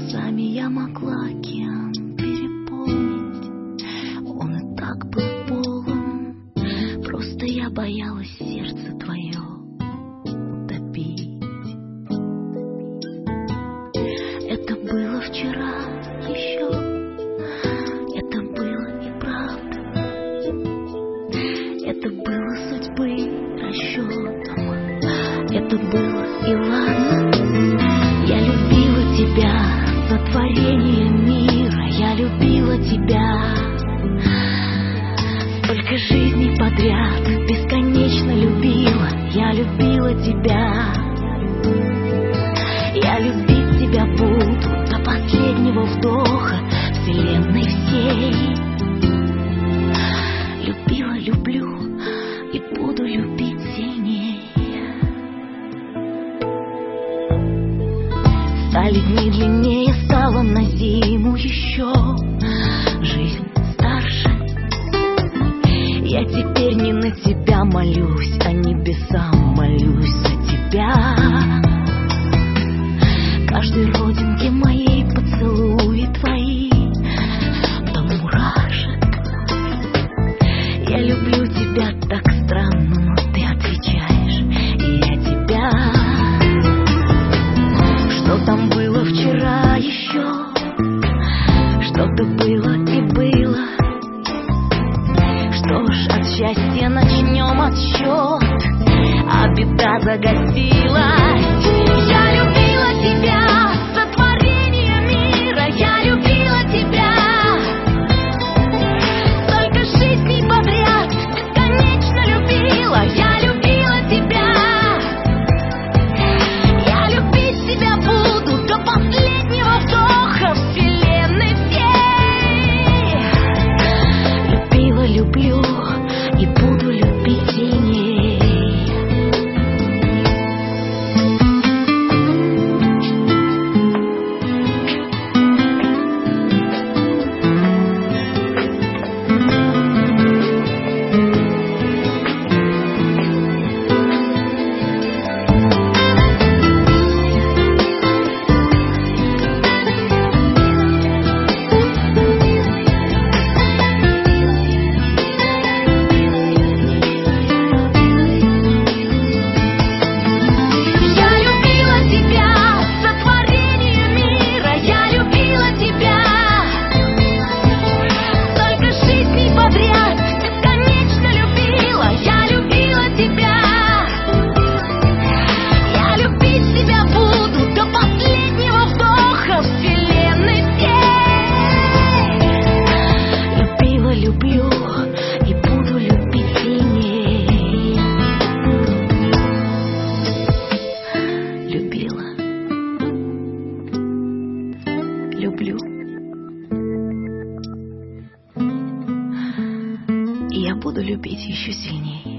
слезами я могла океан переполнить. Он и так был полон, просто я боялась сердце твое утопить. Это было вчера еще, это было и правда, это было судьбы расчетом, это было и ладно. Я любила тебя, сотворение мира, я любила тебя. Столько жизней подряд, бесконечно любила, я любила тебя. Я любить тебя буду до последнего вдоха вселенной всей. Любила, люблю и буду любить сильнее. Стали дни длиннее, стало на зиму еще жизнь старше. Я теперь не на тебя молюсь, а небесам молюсь за тебя. Каждой родинке моей поцелуи твои до мурашек. Я люблю тебя так странно, но ты отвечаешь, и я тебя. Что там было вчера еще, что-то было и было. Что ж, от счастья начнем отсчет, а беда загасилась. Я любила тебя, сотворение мира, я любила тебя. Столько жизней подряд, бесконечно любила, я любила тебя. Я любить тебя буду до последнего вдоха вселенной всей. Любила, люблю и буду любить сильней. Люблю. И я буду любить еще сильнее.